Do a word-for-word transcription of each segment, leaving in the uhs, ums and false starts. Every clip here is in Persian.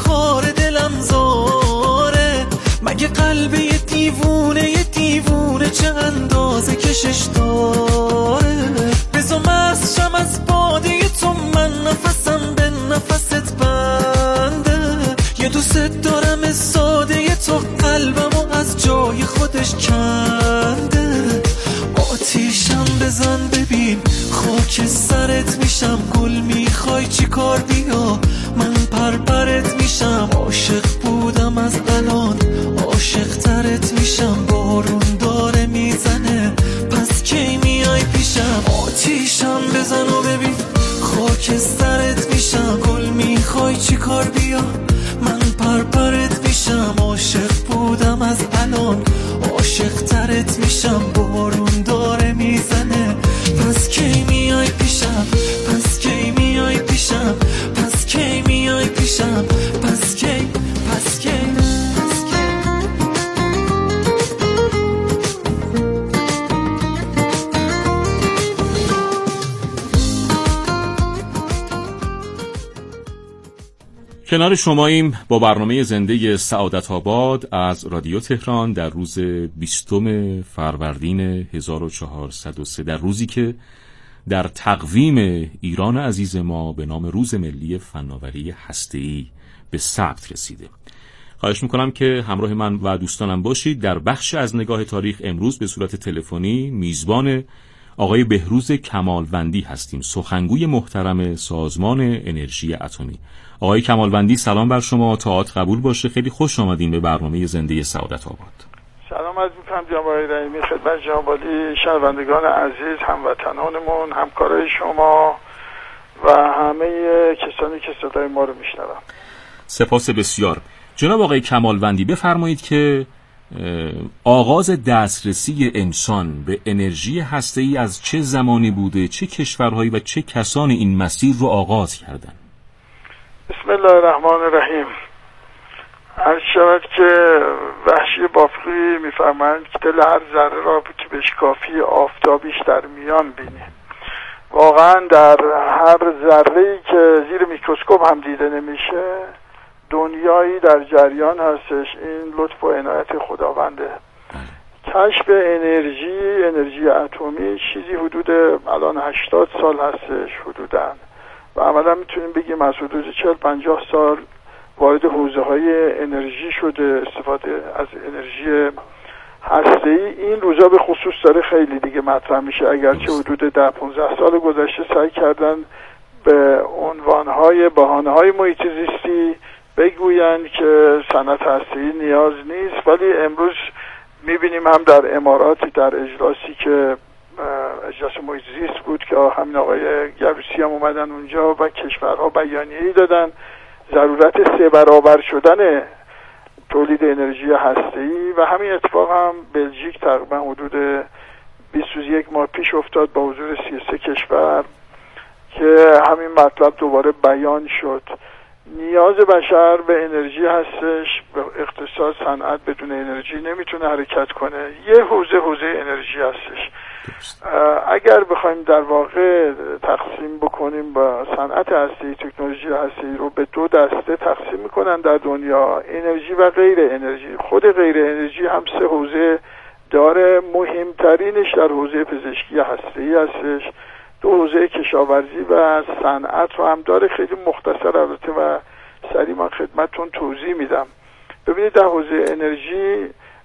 کار دلم زاره، مگه قلب یه دیوونه یه دیوونه چه اندازه کشش داره. بزا مست شم از باده تو، من نفسم به نفست بنده. یه دوست دارم ساده تو، قلبمو از جای خودش کنده. آتیشم بزن ببین خاک سرت میشم، گل میخوای چی کار بیا من پرپرت میشم. عاشق بودم از الان عاشق ترت میشم، بارون داره میزنه پس کی میای پیشم. آتیشم بزن و ببین خاک سرت میشم، گل میخوای چی کار بیا من پرپرت میشم. عاشق بودم از الان عاشق ترت میشم، بارون داره میزنه پس کی میای پیشم، پس کی میای پیشم، پس کی میای پیشم، پس کی پس کی پس کی. کنار شماییم با برنامه زنده سعادت آباد از رادیو تهران در روز بیستم فروردین هزار و چهارصد و سه، در روزی که در تقویم ایران عزیز ما به نام روز ملی فناوری هسته‌ای به ثبت رسیده. خواهش میکنم که همراه من و دوستانم باشید. در بخش از نگاه تاریخ امروز به صورت تلفنی میزبان آقای بهروز کمالوندی هستیم، سخنگوی محترم سازمان انرژی اتمی. آقای کمالوندی سلام بر شما، طاعت قبول باشه. خیلی خوش آمدین به برنامه زنده سعادت آباد. سلام عرض می‌کنم جناب آقای رحیمی خدمت جناب عالی، شنوندگان عزیز، هموطنانمون، همکارای شما و همه کسانی که صدای ما رو میشنون. سپاس بسیار. جناب آقای کمالوندی بفرمایید که آغاز دسترسی انسان به انرژی هسته‌ای از چه زمانی بوده، چه کشورهایی و چه کسانی این مسیر رو آغاز کردن؟ بسم الله الرحمن الرحیم. عرض شود که وحشی بافقی میفرمایند که دل هر ذره را که بشکافی آفتابیش در میان بینی. واقعا در هر ذره‌ای که زیر میکروسکوپ هم دیده نمیشه دنیایی در جریان هستش. این لطف و عنایت خداونده. کشف انرژی انرژی اتمی چیزی حدود الان هشتاد سال هستش حدوداً و عملا میتونیم بگیم از حدود چهل پنجاه سال وارد حوزه های انرژی شده، استفاده از انرژی هسته‌ای. این روزا به خصوص داره خیلی دیگه مطرح میشه، اگرچه حدود ده پانزده سال گذشته سعی کردن به عنوانهای بهانه‌های محیط زیستی بگویند که صنعت هسته‌ای نیاز نیست، ولی امروز میبینیم هم در اماراتی در اجلاسی که اجلاس محیط زیست بود که همین آقای گروسی هم اومدن اونجا و کشورها بیانیه‌ای دادن ضرورت سه برابر شدن تولید انرژی هسته‌ای و همین اتفاق هم بلژیک تقریبا حدود بیست و یک ماه پیش افتاد با حضور سی و سه کشور که همین مطلب دوباره بیان شد. نیاز بشر به انرژی هستش، به اقتصاد صنعت بدون انرژی نمیتونه حرکت کنه. یه حوزه حوزه انرژی هستش. اگر بخوایم در واقع تقسیم بکنیم با صنعت هسته‌ای، تکنولوژی هسته‌ای رو به دو دسته تقسیم میکنن در دنیا، انرژی و غیر انرژی. خود غیر انرژی هم سه حوزه داره، مهمترینش در حوزه پزشکی هسته‌ای هستش. دو حوزه کشاورزی و صنعت رو هم داره. خیلی مختصر البته و سریع من خدمتتون توضیح میدم. ببینید در حوزه انرژی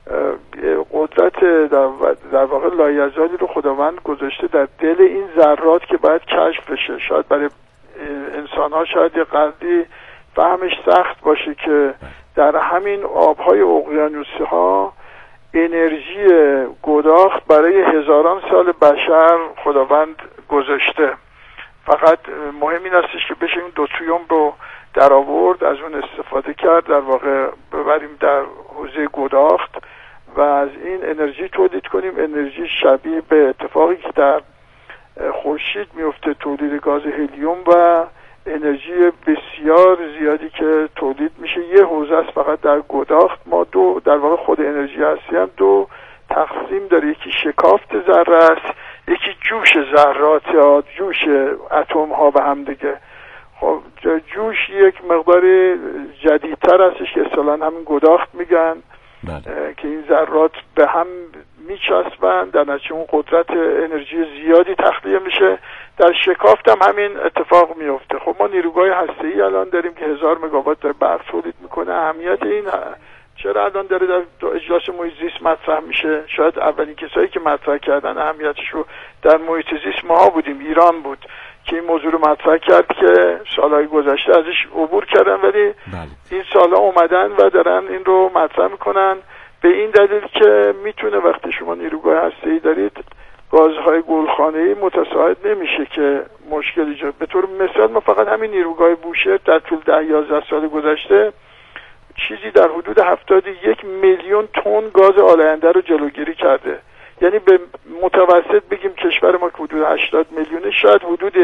قدرت در واقع لایزالی رو خداوند گذاشته در دل این ذرات که باید کشف بشه. شاید برای انسان ها شاید یه قدری فهمش سخت باشه که در همین آبهای اقیانوسی ها انرژی گداخت برای هزاران سال بشر خداوند گذاشته. فقط مهم این هستش که بشه این دوتریوم رو در آورد، از اون استفاده کرد، در واقع ببریم در حوزه گداخت و از این انرژی تولید کنیم. انرژی شبیه به اتفاقی که در خورشید میفته، تولید گاز هلیوم و انرژی بسیار زیادی که تولید میشه. یه حوزه است فقط در گداخت. ما دو در واقع خود انرژی هستی هم دو تقسیم داره، یکی شکافت ذره است، یکی جوش ذرات یا جوش اتم ها به هم دیگه. خب جوش یک مقداری جدیدتر هستش که اصطلاحاً همین گداخت میگن. بله. که این ذرات به هم میچسبن، در نتیجه اون قدرت انرژی زیادی تخلیه میشه. در شکافت هم همین اتفاق میفته. خب ما نیروگاه هسته‌ای الان داریم که هزار مگاوات داره برق تولید میکنه. اهمیت این چرا الان داره در اجلاس محیط زیست مطرح میشه؟ شاید اولین کسایی که مطرح کردن اهمیتش رو در محیط زیست ما بودیم، ایران بود که این موضوع رو مطرح کرد که سالهای گذشته ازش عبور کردن، ولی بله. این سالها اومدن و دارن این رو مطرح میکنن به این دلیل که میتونه وقتی شما نیروگاه هسته‌ای دارید گازهای گلخانه‌ای متساعد نمیشه که مشکل ایجاد. به طور مثال ما فقط همین نیروگاه بوشهر در طول ده یازده سال گذشته چیزی در حدود هفتاد و یک میلیون تن گاز آلاینده رو جلوگیری کرده. یعنی به متوسط بگیم کشور ما که حدود هشتاد میلیونه، شاید حدود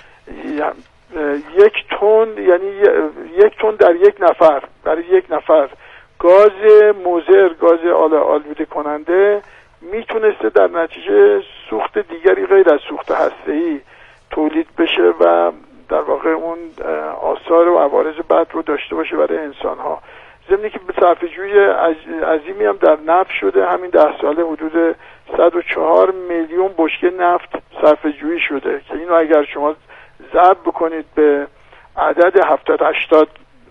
یک تن، یعنی یک تن در یک نفر، برای یک نفر گاز مضر، گاز آلوده کننده میتونسته در نتیجه سوخت دیگری غیر از سوخت هسته‌ای تولید بشه و در واقع اون آثار و عوارض بد رو داشته باشه برای انسان‌ها. ضمن که به صرفه‌جویی عظیمی هم در نفت شده. همین ده ساله حدود صد و چهار میلیون بشکه نفت صرفه‌جویی شده که اینو اگر شما ضرب بکنید به عدد هفتاد هشتاد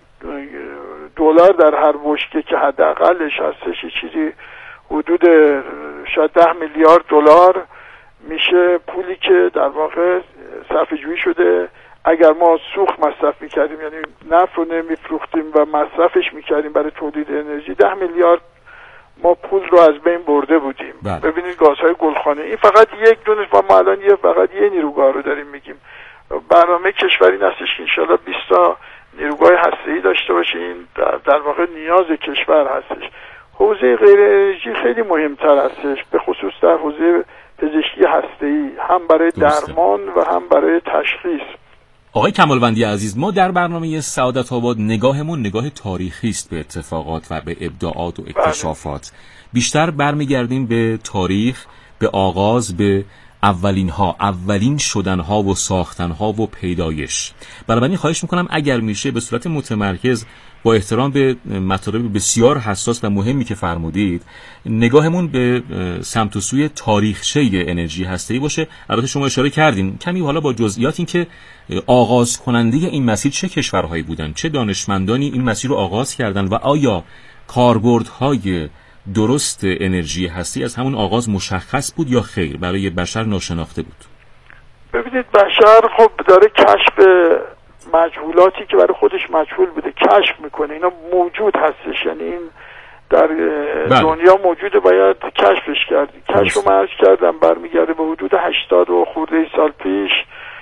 دلار در هر بشکه که حداقلش هستش چیزی حدود شاید ده میلیارد دلار میشه پولی که در واقع صرفه‌جویی شده. اگر ما سوخت مصرف میکردیم، یعنی نفت رو نمیفروختیم و مصرفش میکردیم برای تولید انرژی، ده میلیارد ما پول رو از بین برده بودیم. بله. ببینید گازهای گلخانه این فقط یک دونه، ما الان یه فقط یه نیروگاه رو داریم میگیم. برنامه کشوری هستش که انشالله بیست تا نیروگاه هسته‌ای داشته باشیم. در, در واقع نیاز کشور هستش. حوزه غیر انرژی خیلی مهمتر هستش، به خصوص در حوزه پزشکی هسته‌ای، هم برای درسته. درمان و هم برای تشخیص. آقای کمالوندی عزیز، ما در برنامه سعادت آباد نگاهمون نگاه تاریخی است به اتفاقات و به ابداعات و اکتشافات. بیشتر برمیگردیم به تاریخ، به آغاز، به اولین ها، اولین شدن ها و ساختن ها و پیدایش. بنابراین خواهش میکنم اگر میشه به صورت متمرکز با احترام به مطالب بسیار حساس و مهمی که فرمودید، نگاهمون به سمت و سوی تاریخچه انرژی هسته‌ای باشه. البته شما اشاره کردین کمی حالا با جزئیات این که آغاز کننده این مسیر چه کشورهایی بودن، چه دانشمندانی این مسیر رو آغاز کردن و آیا کاربردهای درست انرژی هستی از همون آغاز مشخص بود یا خیر برای بشر ناشناخته بود؟ ببینید بشر خب داره کشف مجهولاتی که برای خودش مجهول بوده کشف میکنه. اینا موجود هستش، یعنی این در بله. دنیا موجوده، باید کشفش کرد. کشف رو مرز کردم برمیگرده به حدود هشتاد و خورده سال پیش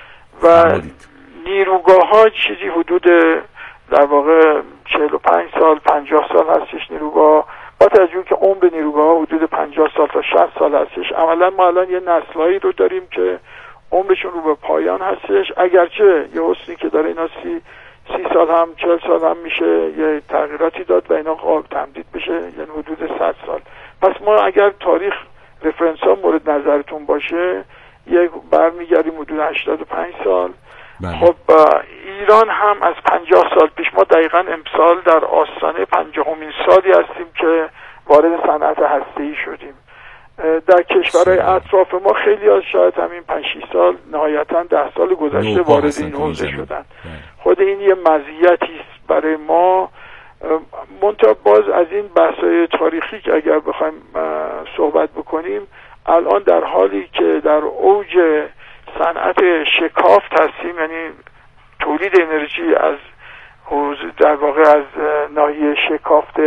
و نیروگاه ها چیزی حدود در واقع چهل و پنج سال پنجاه سال هستش نیروگاه، با توجه که عمر نیروگاه حدود پنجاه سال تا شصت سال هستش. عملا ما الان یه نسلایی رو داریم که عمرشون رو به پایان هستش، اگرچه یه حسنی که داره اینا سی سی سال هم چهل سال هم میشه یه تغییراتی داد و اینا قابل تمدید بشه، یعنی حدود صد سال. پس ما اگر تاریخ رفرنس ها مورد نظرتون باشه یک برمیگردیم حدود هشتاد و پنج سال. بله. خب ایران هم از پنجاه سال پیش، ما دقیقاً امسال در آستانه پنجاهمین سالی هستیم که وارد صنعت هسته‌ای شدیم. در کشورهای اطراف ما خیلی از شاید همین پنج شش سال نهایتاً ده سال گذشته وارد این حوزه شدن. خود این یه مزیتی است برای ما. منتها باز از این بحث‌های تاریخی که اگر بخوایم صحبت بکنیم، الان در حالی که در اوج صنعت شکافت هستیم، یعنی تولید انرژی از حوزه در واقع از ناحیه شکافت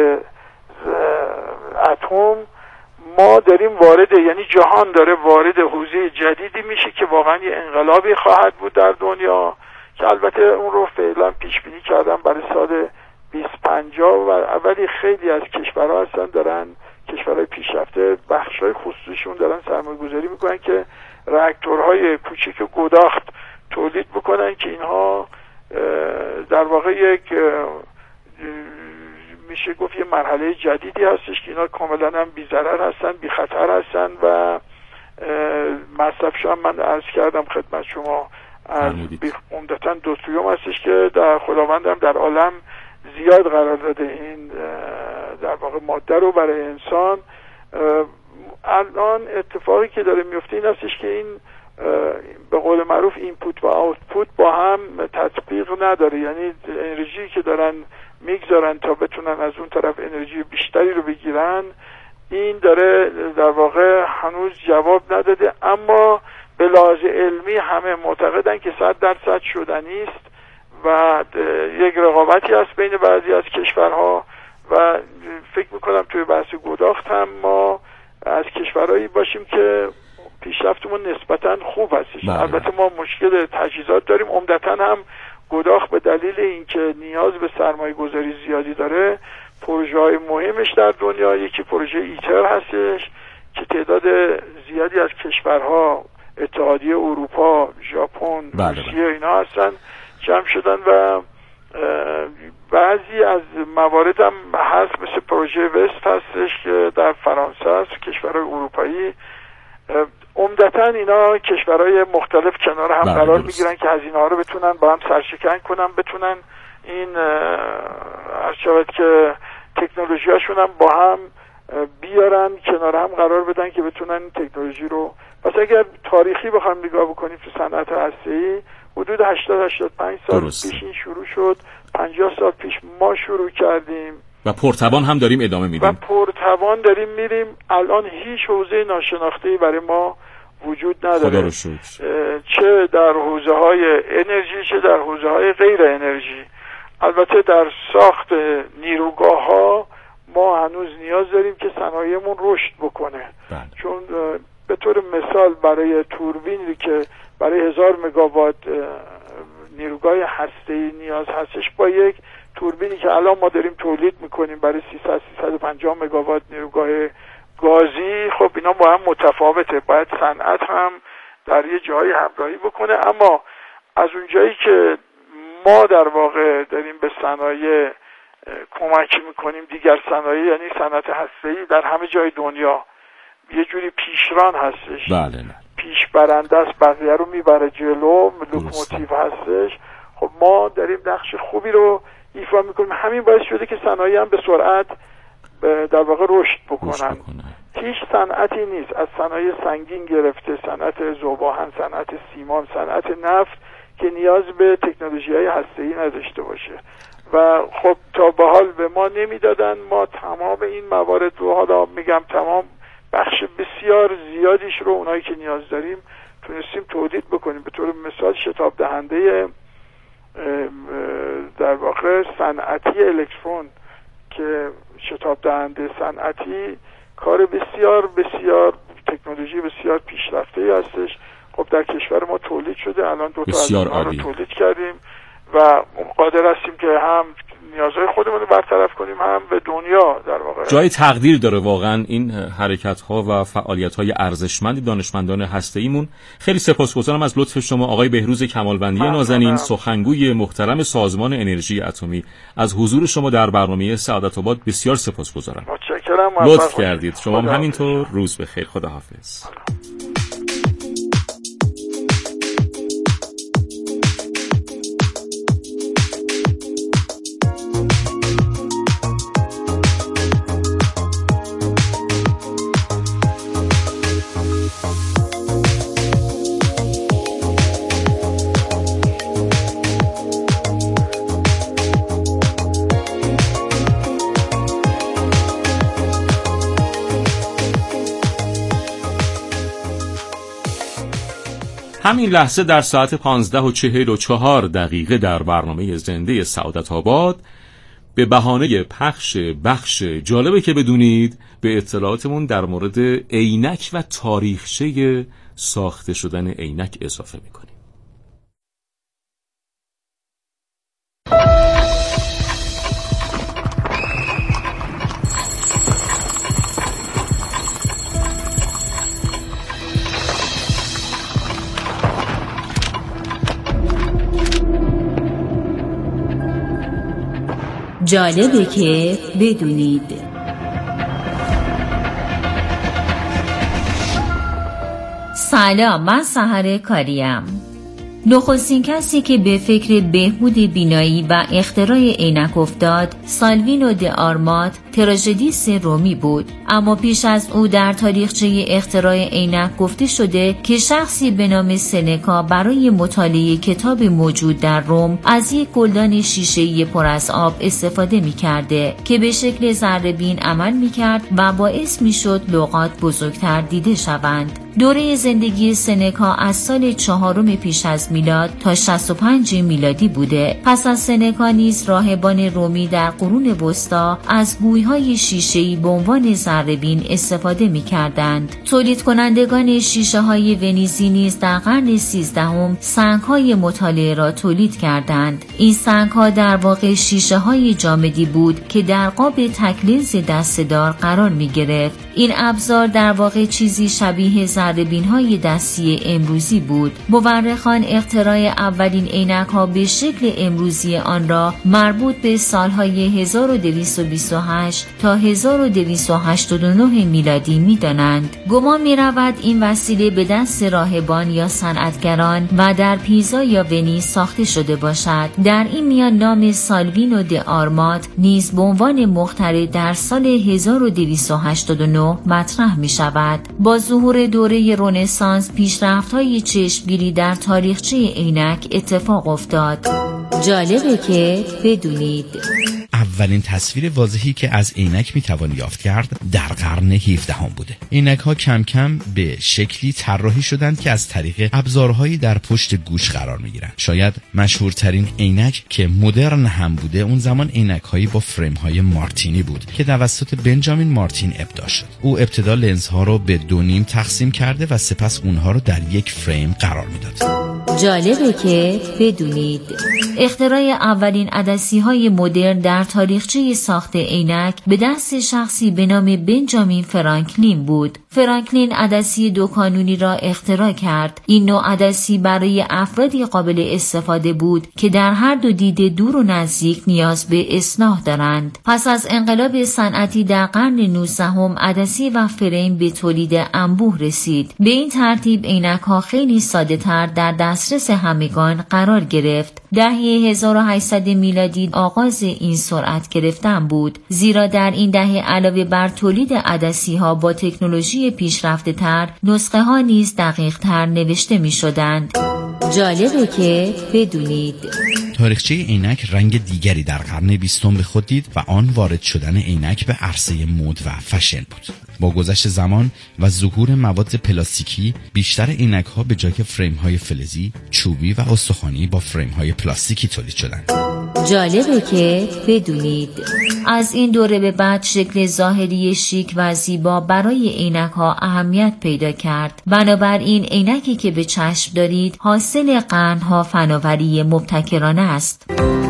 اتم، ما داریم وارد، یعنی جهان داره وارد حوزه جدیدی میشه که واقعا یه انقلابی خواهد بود در دنیا که البته اون رو فعلا پیش بینی کردم برای سال بیست پنجاه و اولی خیلی از کشورها هستن دارن، کشورهای پیشرفته بخشای خصوصیشون دارن سرمایه‌گذاری میکنن که راکتورهای کوچیک گداخت تولید بکنن که اینها در واقع یک میشه گفت یه مرحله جدیدی هستش که اینا کاملا هم بی ضرر هستن، بی خطر هستن و مصرفشون من عرض کردم خدمت شما از عمدتاً دوتریوم هستش که در خداوندم در عالم زیاد قرار داده این در واقع ماده رو برای انسان. الان اتفاقی که داره میفته این هستش که این به قول معروف اینپوت و آوتپوت با هم تطبیق نداره، یعنی انرژی که دارن میگذارن تا بتونن از اون طرف انرژی بیشتری رو بگیرن، این داره در واقع هنوز جواب نداده. اما به لحاظ علمی همه معتقدن که صد درصد شدنی است و یک رقابتی هست بین بعضی از کشورها و فکر میکنم توی بحث گداخت هم ما از کشورهایی باشیم که پیشرفتمون نسبتاً خوب هستش. البته ما مشکل تجهیزات داریم، عمدتاً هم گداخت به دلیل اینکه نیاز به سرمایه گذاری زیادی داره. پروژه های مهمش در دنیا یکی پروژه ایتر هستش که تعداد زیادی از کشورها، اتحادیه اروپا، ژاپن، روسیه اینا هستن جمع شدن و بعضی از موارد هم هست مثل پروژه وست هستش که در فرانسه است، کشورهای اروپایی. عمدتاً اینا کشورهای مختلف کنار هم قرار میگیرن که هزینه ها رو بتونن با هم سرشکن کنن، بتونن این هر شود که تکنولوژی هاشون هم با هم بیارن کنار هم قرار بدن که بتونن تکنولوژی رو. پس اگر تاریخی بخوام نگاه بکنیم تو صنعت هسته‌ای حدود هشتاد هشتاد و پنج سال درسته. پیش این شروع شد، پنجاه سال پیش ما شروع کردیم و پرتوان هم داریم ادامه میدیم و پرتوان داریم میریم. الان هیچ حوزه ناشناخته‌ای برای ما وجود نداره، چه در حوزه های انرژی چه در حوزه های غیر انرژی. البته در ساخت نیروگاه ها ما هنوز نیاز داریم که صنایعمون رشد بکنه بله. چون به طور مثال برای توربینی که برای هزار مگاوات نیروگاه هسته‌ای نیاز هستش، با یک توربینی که الان ما داریم تولید میکنیم برای سیصد سیصد و پنجاه مگاوات نیروگاه گازی، خب اینا با هم متفاوته. باید صنعت هم در یه جایی همراهی بکنه. اما از اونجایی که ما در واقع داریم به صنایع کمک میکنیم، دیگر صنایع یعنی صنعت هسته‌ای در همه جای دنیا یه جوری پیشران هستش، بله پیش برنده است، بقیه رو میبره جلو، لوکوموتیو هستش. خب ما داریم نقش خوبی رو ایفا میکنیم. همین باعث شده که صنایع هم به سرعت در واقع رشد بکنن. هیچ صنعتی نیست از صنایع سنگین گرفته، صنعت ذوب‌آهن، صنعت سیمان، صنعت نفت که نیاز به تکنولوژی‌های هسته‌ای نداشته باشه و خب تا به حال به ما نمیدادن. ما تمام این موارد رو، حالا میگم تمام، بخش بسیار زیادیش رو اونایی که نیاز داریم تونستیم تولید بکنیم. به طور مثال شتاب دهنده در واقع صنعتی الکترون که شتاب دهنده صنعتی کار بسیار بسیار تکنولوژی بسیار پیشرفته هستش. خب در کشور ما تولید شده، الان دو تا از اونها رو تولید کردیم و قادر هستیم که هم نیازهای خودمون رو برطرف کنیم هم به دنیا در واقع. جای تقدیر داره واقعا این حرکت‌ها و فعالیت‌های ارزشمند دانشمندان هسته‌ایمون. خیلی سپاسگزارم از لطف شما آقای بهروز کمالوندی نازنین، سخنگوی محترم سازمان انرژی اتمی. از حضور شما در برنامه سعادت‌آباد بسیار سپاسگزارم. متشکرم. لطف کردید. شما هم همینطور. روز بخیر. خداحافظ. همین لحظه در ساعت پانزده و چهل و چهار دقیقه در برنامه زنده سعادت آباد به بهانه پخش بخش جالبه که بدونید به اطلاعاتمون در مورد عینک و تاریخچه ساخته شدن عینک اضافه میکنیم. جالبه که بدونید. سلام، من سحر کاریم. نخستین کسی که به فکر بهبود بینایی و اختراع عینک افتاد سالوینو د آرمات، تراژدیست رومی بود. اما پیش از او در تاریخچه اختراع عینک گفته شده که شخصی به نام سنکا برای مطالعه کتاب موجود در روم از یک گلدان شیشه‌ای پر از آب استفاده می‌کرده که به شکل ذره‌بین عمل می‌کرد و باعث می‌شد لغات بزرگتر دیده شوند. دوره زندگی سنکا از سال چهارم پیش از میلاد تا شصت و پنج میلادی بوده. پس از سنکا نیز راهبان رومی در قرون وسطا از گوی‌های شیشه‌ای به عنوان ذره‌بین استفاده می‌کردند. تولید کنندگان شیشه‌های ونیزی نیز در قرن سیزدهم سنگ‌های مطالعه را تولید کردند. این سنگ‌ها در واقع شیشه‌های جامدی بود که در قاب تک‌لنز دسته‌دار قرار می‌گرفت. این ابزار در واقع چیزی شبیه ذره‌بین‌های دستی امروزی بود. مورخان اختراع اولین عینک‌ها به شکل امروزی آن را مربوط به سالهای هزار و دویست و بیست و هشت تا هزار و دویست و هشتاد و نه میلادی می‌دانند. گمان می‌رود این وسیله به دست راهبان یا صنعتگران و در پیزا یا ونیز ساخته شده باشد. در این میان نام سالوینو د آرمات نیز به عنوان مخترع در سال هزار و دویست و هشتاد و نه مطرح می‌شود. با ظهور دوره رنسانس پیشرفت‌های چشمگیری در تاریخچه عینک اتفاق افتاد. جالبه که بدونید اولین تصویر واضحی که از عینک میتوان یافت کرد در قرن هفدهم بوده. عینک ها کم کم به شکلی طراحی شدند که از طریق ابزارهایی در پشت گوش قرار میگیرند. شاید مشهورترین عینک که مدرن هم بوده اون زمان عینک هایی با فریم های مارتینی بود که توسط بنجامین مارتین ابداع شد. او ابتدا لنز ها رو به دو نیم تقسیم کرده و سپس اونها رو در یک فریم قرار میداد. جالبه که بدونید اختراع اولین عدسی های مدرن در تاریخچه ساخت عینک به دست شخصی به نام بنجامین فرانکلین بود. فرانکلین عدسی دو کانونی را اختراع کرد. این نوع عدسی برای افرادی قابل استفاده بود که در هر دو دید دور و نزدیک نیاز به اصلاح دارند. پس از انقلاب صنعتی در قرن نوزدهم عدسی و فریم به تولید انبوه رسید. به این ترتیب عینک ها خیلی ساده تر در دسترس همگان قرار گرفت. دهه هزار و هشتصد میلادی آغاز این سرعت گرفتن بود، زیرا در این دهه علاوه بر تولید عدسی ها با تکنولوژی پیشرفته تر نسخه ها نیز دقیق تر نوشته می شدند. جالبه که بدونید تاریخچه عینک رنگ دیگری در قرن بیستم به خود دید و آن وارد شدن عینک به عرصه مد و فشن بود. با گذشت زمان و ظهور مواد پلاستیکی بیشتر عینک ها به جای فریم های فلزی، چوبی و استخوانی با فریم های پلاستیکی تولید شدند. جالبه که بدونید از این دوره به بعد شکل ظاهری شیک و زیبا برای عینک ها اهمیت پیدا کرد. بنابراین عینکی که به چشم دارید حاصل قرنها فناوری مبتکرانه است.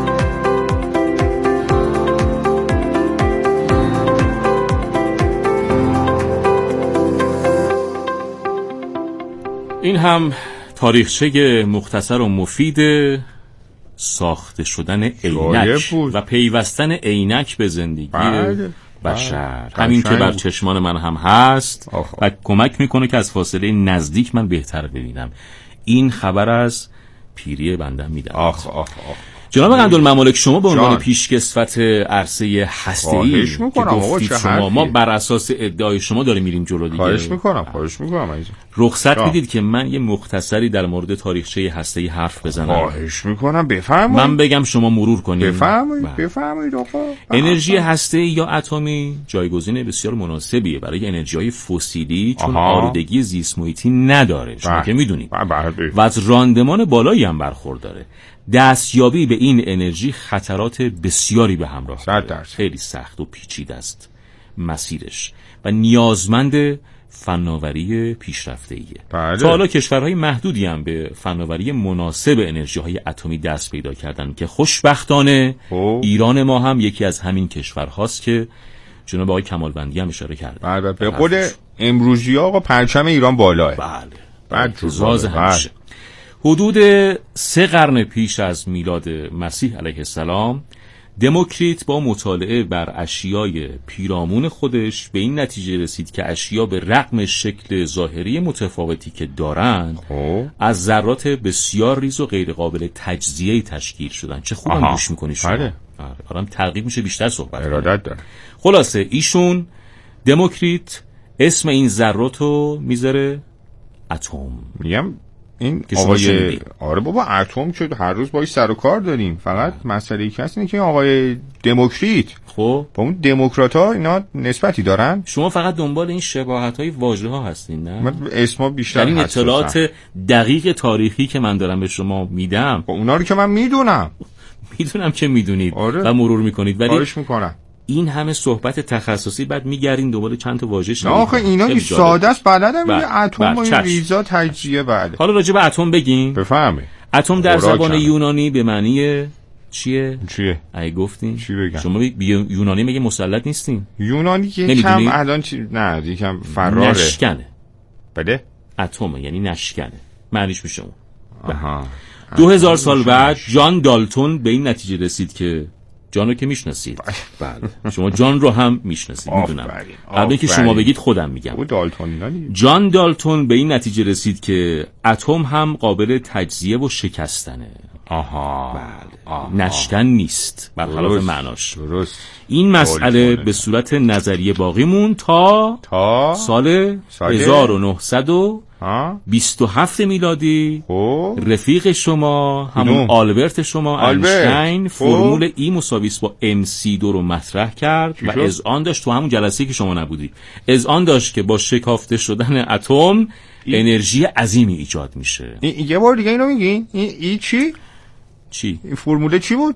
این هم تاریخچه مختصر و مفید ساخته شدن عینک و پیوستن عینک به زندگی بله. بشر. بله. همین که بر چشمان من هم هست آخ آخ. و کمک میکنه که از فاصله نزدیک من بهتر ببینم. این خبر از پیری بنده میدم. آخ آخ آخ. جناب قندالممالک، شما به عنوان پیشکسوت عرصه هسته‌ای که گفتید شما ما بر اساس ادعای شما داریم میریم جلو دیگه. خواهش میکنم خواهش میکنم عزیزم. رخصت میدید که من یه مختصری در مورد تاریخچه هسته‌ای حرف بزنم؟ خواهش میکنم بفرمایید. من بگم شما مرور کنید. بفرمایید بفرمایید آقا. انرژی هسته‌ای یا اتمی جایگزین بسیار مناسبیه برای انرژی‌های فسیلی چون آلودگی زیست محیطی نداره. شما که میدونید. و از راندمان بالایی هم برخورداره. دستیابی به این انرژی خطرات بسیاری به همراه داره. خیلی سخت و پیچیده است مسیرش و نیازمند فناوری پیشرفته‌ایه. بله. تا حالا کشورهای محدودی هم به فناوری مناسب انرژی‌های اتمی دست پیدا کردن که خوشبختانه او. ایران ما هم یکی از همین کشورهاست که جناب آقای کمالوندی هم اشاره کرده. بله به قول امروزی آقا پرچم ایران بالاه. بله. اعتزاز همیشه. حدود سه قرن پیش از میلاد مسیح علیه السلام دموکریت با مطالعه بر اشیای پیرامون خودش به این نتیجه رسید که اشیا به رغم شکل ظاهری متفاوتی که دارند از ذرات بسیار ریز و غیر قابل تجزیه تشکیل شدن. چه خوبم گوش میکنی شما. بله. آرام ترغیب میشه بیشتر صحبت ارادت داره. خلاصه ایشون دموکریت اسم این ذرات رو میذاره اتم. میگم این آقای آره بابا اتم که هر روز باهاش سر و کار داریم، فقط مسئله ای اینه که آقای دموکریت خب با اون دموکرات‌ها اینا نسبتی دارن. شما فقط دنبال این شباهت‌های واژه‌ها هستین نه؟ من اسما بیشتر این اطلاعات دقیق تاریخی که من دارم به شما میدم با اونا رو که من میدونم میدونم که میدونید آره. و مرور میکنید، ولی خواهش میکنم این همه صحبت تخصصی بعد میگردین دوباره چند تا واژه شنیدید. نه آخه اینا که ساده است، بلدم میگه اتم و این چشم. ریزا تجزیه. بله حالا راجع به اتم بگیم. بفهمه. اتم در خوراک زبان هم. یونانی به معنی چیه؟ چیه؟ ای گفتین؟ چی بگم؟ شما بی... بی... یونانی میگه مسلط نیستین؟ یونانی که یکم الان چی... نه یکم فراره. نشکنه. بله؟ اتم یعنی نشکنه. معنیش میشه اون. آها. دو هزار سال بعد جان دالتون به این نتیجه رسید که جان رو که میشناسید. بله. شما جان رو هم میشناسید میدونم. قبل اینکه شما بگید خودم میگم. او دالتون جان دالتون به این نتیجه رسید که اتم هم قابل تجزیه و شکستنه. آها. بله. آها. نشکن نیست برخلاف معناش. درست. این مسئله به صورت نظریه باقی مون تا تا سال, سال هزار و نهصد و بیست و هفت میلادی. او. رفیق شما همون آلبرت شما اینشتین فرمول ای مساوی است با ام سی دو رو مطرح کرد و از آن داشت تو همون جلسه که شما نبودی از آن داشت که با شکافته شدن اتم انرژی عظیمی ایجاد میشه. این یه بار دیگه اینو میگین؟ این ای چی؟ چی؟ این فرمول چی بود؟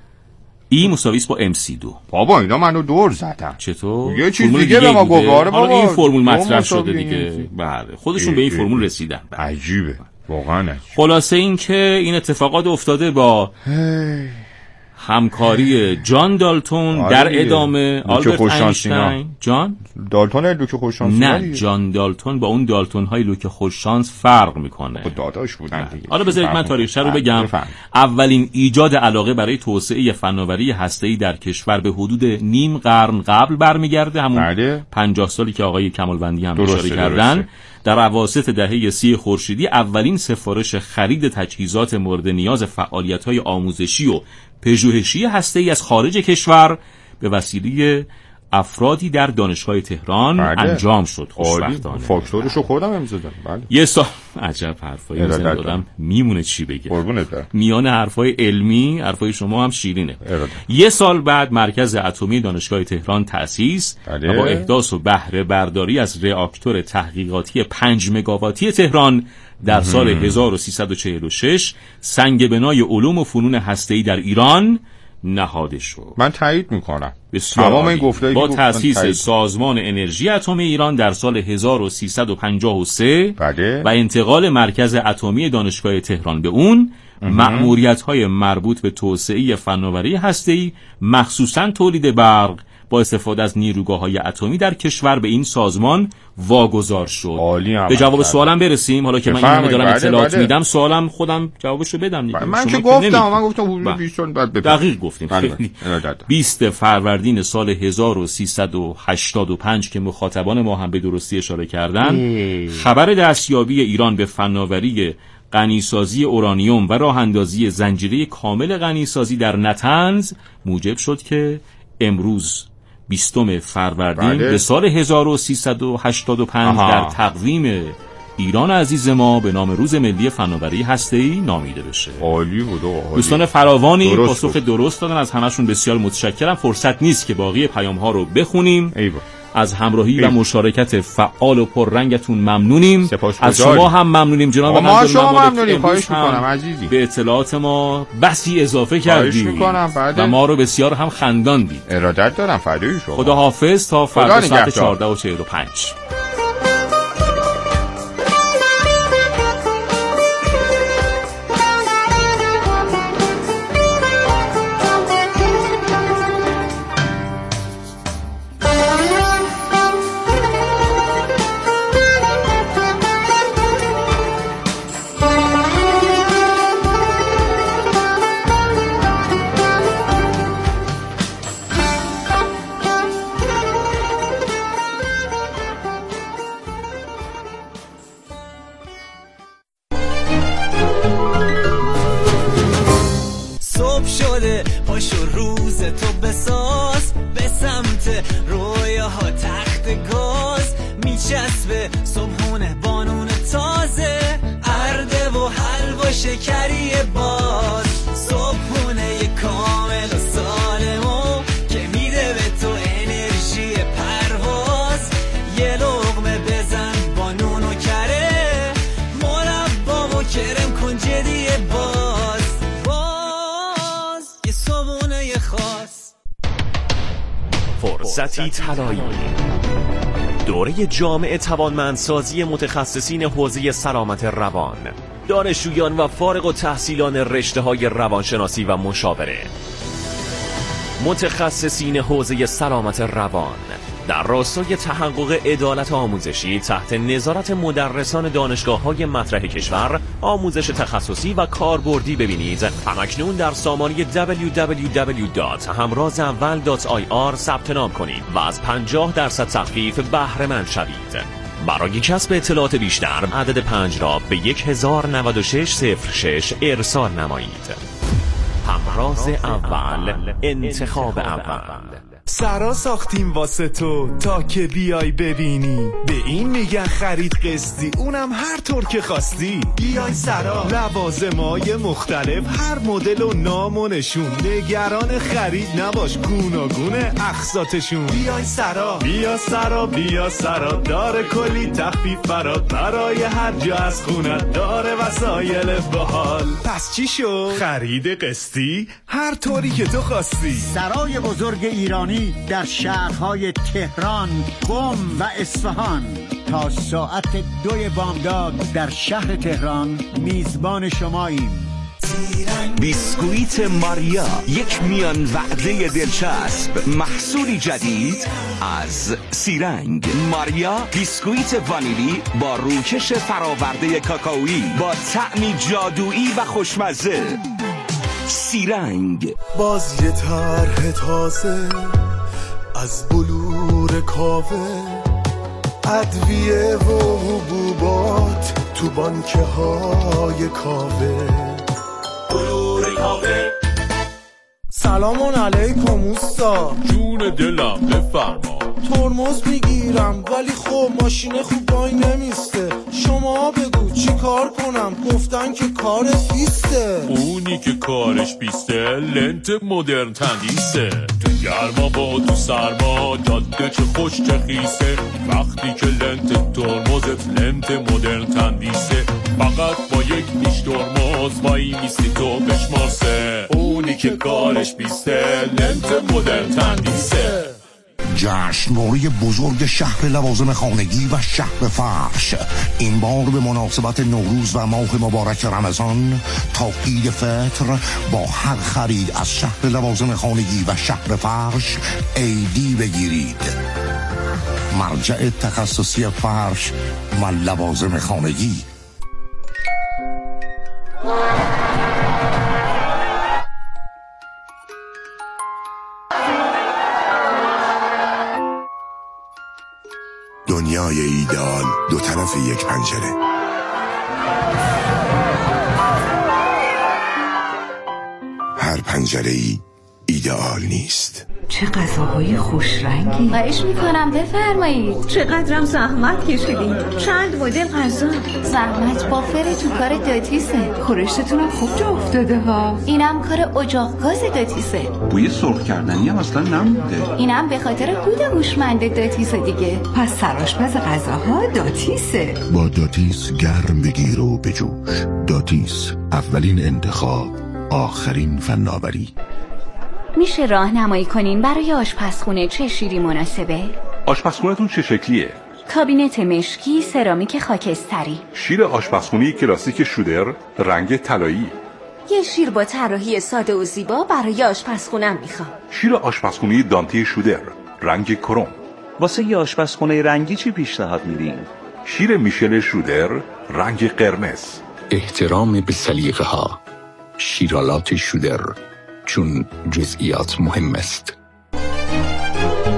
ای مساوی است با ام سی دو. بابا اینا منو دور زدن. چطور؟ یه چیز دیگه به ما گفت. آره بابا این فرمول مطرح شده دیگه. بله خودشون به این فرمول رسیدن. عجیبه واقعا. خلاصه این که این اتفاقات افتاده با همکاری جان دالتون در ادامه آلبرت اینشتین. جان دالتون لوک خوششانس نه جان دالتون با اون دالتون های لوک خوششانس فرق میکنه. خب داداش بودن دیگه. حالا بذارید من تاریخچه رو بگم. اولین ایجاد علاقه برای توسعه فناوری هسته‌ای در کشور به حدود نیم قرن قبل برمیگرده، همون پنجاه سالی که آقای کمالوندی هم اشاره کردن. در اواسط دهه سی خورشیدی اولین سفارش خرید تجهیزات مورد نیاز فعالیت‌های آموزشی و پژوهشی هسته‌ای از خارج کشور به وسیله افرادی در دانشگاه تهران بله. انجام شد. خوشبختانه فاکتورشو خودم امضا بله. یه سال عجب حرفایی میزنه دادم میمونه چی بگه. میان حرفای علمی حرفای شما هم شیرینه. ارادت. یه سال بعد مرکز اتمی دانشگاه تهران تأسیس بله. و با احداث و بهره برداری از راکتور تحقیقاتی پنج مگاواتی تهران در سال هزار و سیصد و چهل و شش سنگ بنای علوم و فنون هسته‌ای در ایران نهاده شد. من تایید میکنم. تمام این گفته‌ای با تأسیس سازمان انرژی اتمی ایران در سال هزار و سیصد و پنجاه و سه بله. و انتقال مرکز اتمی دانشگاه تهران به اون مأموریت‌های مربوط به توسعه فناوری هسته‌ای مخصوصاً تولید برق با استفاده از نیروگاه‌های اتمی در کشور به این سازمان واگذار شد. به جواب سوالم برسیم. حالا که من اینو دارم اطلاعات میدم سوالم خودم جوابشو بدم دیگه. من که گفتم من گفتم حدود بیست سال بعد بپرسید. دقیق گفتیم. بیست فروردین سال هزار و سیصد و هشتاد و پنج که مخاطبان ما هم به درستی اشاره کردن خبر دستیابی ایران به فناوری غنیسازی اورانیوم و راه اندازی زنجیره کامل غنیسازی در نطنز موجب شد که امروز بیستم فروردین بله. به سال هزار و سیصد و هشتاد و پنج آها. در تقویم ایران عزیز ما به نام روز ملی فناوری هسته‌ای نامیده بشه. عالی بود. عالی. دوستان فراوانی درست پاسخ درست دادن، از همشون بسیار متشکرم. فرصت نیست که باقی پیام ها رو بخونیم. ایوه. از همراهی ایوه. و مشارکت فعال و پررنگتون ممنونیم. از شما هم ممنونیم جناب ما, ما شما ممنونیم. خواهش می‌کنم عزیزی. به اطلاعات ما بسی اضافه کردید و ما رو بسیار هم خنداندید. ارادت دارم فدای شما. خدا حافظ تا فردا ساعت چهارده و چهل و پنج. رویاها تخت گاز میچسبه صبحونه بانون تازه ارده و حلوا شکری باز صبحونه کامل و سالمو که میده به تو انرژی پرواز یه لقمه بزن با نون و کره مربا و کرم کن جدی باز باز یه صبحونه خاص فرصتی طلایی دوره جامع توانمندسازی متخصصین حوزه سلامت روان دانشجویان و فارغ التحصیلان رشته‌های روانشناسی و مشاوره متخصصین حوزه سلامت روان در راستای تحقق عدالت آموزشی تحت نظارت مدرسان دانشگاه‌های مطرح کشور آموزش تخصصی و کاربردی ببینید همکنون در سامانه دبلیو دبلیو دبلیو دات همراز اول دات آی آر ثبت نام کنید و از پنجاه درصد تخفیف بهره مند شوید. برای کسب اطلاعات بیشتر عدد پنج را به یک هزار و نود و شش صفر شش ارسال نمایید. همراز اول، انتخاب اول. سرا ساختیم واسه تو تا که بیای ببینی، به این میگن خرید قسطی، اونم هر طور که خواستی. بیای سرا، لوازمای مختلف، هر مدل و نام و نشون، نگران خرید نباش، گوناگونه اقساطشون. بیای سرا، بیا سرا، بیا سرا، داره کلی تخفیف برات، برای هر جا از خونت، داره وسایل باحال. پس چی شد؟ خرید قسطی هر طوری که تو خواستی. سرای بزرگ ایرانی در شهرهای تهران، قم و اصفهان تا ساعت دوی بامداد در شهر تهران میزبان شماییم. بیسکویت ماریا، یک میان وعده دلچسب، محصولی جدید از سیرنگ. ماریا بیسکویت وانیلی با روکش فراورده کاکائویی با طعمی جادویی و خوشمزه. سیرنگ باز یه طرح تازه از بلور کاوه، ادویه و حبوبات تو بانکه های کاوه. بلور کاوه. سلام علیکم اوستا. جون دلم بفرما. ترمز میگیرم ولی خب ماشین خوب وای نمیسته، شما بگو چی کار کنم؟ گفتن که کارت بیسته. اونی که کارش بیسته لنت مدرن تندیسه، تو گرما با تو سرما جاده چه خوش چه خیسه، وقتی که لنت ترمزت لنت مدرن تندیسه، فقط با یک نیش ترمز وای میستی تو بشمارسه. اونی که کارش بیسته لنت مدرن تندیسه. جشنواره بزرگ شهر لوازم خانگی و شهر فرش این بار به مناسبت نوروز و ماه مبارک رمضان تا عید فطر با هر خرید از شهر لوازم خانگی و شهر فرش عیدی بگیرید. مرجع تخصصی فرش و لوازم خانگی. دنیای ایدئال دو طرف یک پنجره. هر پنجره ای ایدئال نیست. چه غذاهای خوش رنگی. خواهش میکنم بفرمایید. چقدرم زحمت کشیدین. چند مدل غذا. زحمت با فر تو کار داتیسه. خورشتتونم خوب جا افتاده ها. اینم کار اجاق گاز داتیسه. بوی سرخ کردنی هم اصلا نمونده. اینم به خاطر هود هوشمند داتیسه دیگه. پس سرآشپز غذاها داتیسه. با داتیس گرم بگیر و بجوش. داتیس، اولین انتخاب، آخرین فناوری. میشه راهنمایی کنین برای آشپزخونه چه شیری مناسبه؟ آشپزخونه‌تون چه شکلیه؟ کابینت مشکی، سرامیک خاکستری. شیر آشپزخونه کلاسیک شودر، رنگ طلایی. یه شیر با طراحی ساده و زیبا برای آشپزخونه‌ام میخوام. شیر آشپزخونه دانته شودر، رنگ کرم. واسه یه آشپزخونه رنگی چی پیشنهاد میدین؟ شیر میشل شودر، رنگ قرمز. احترام به سلیقه ها. شیرالات شودر، چون جزئیات مهم است.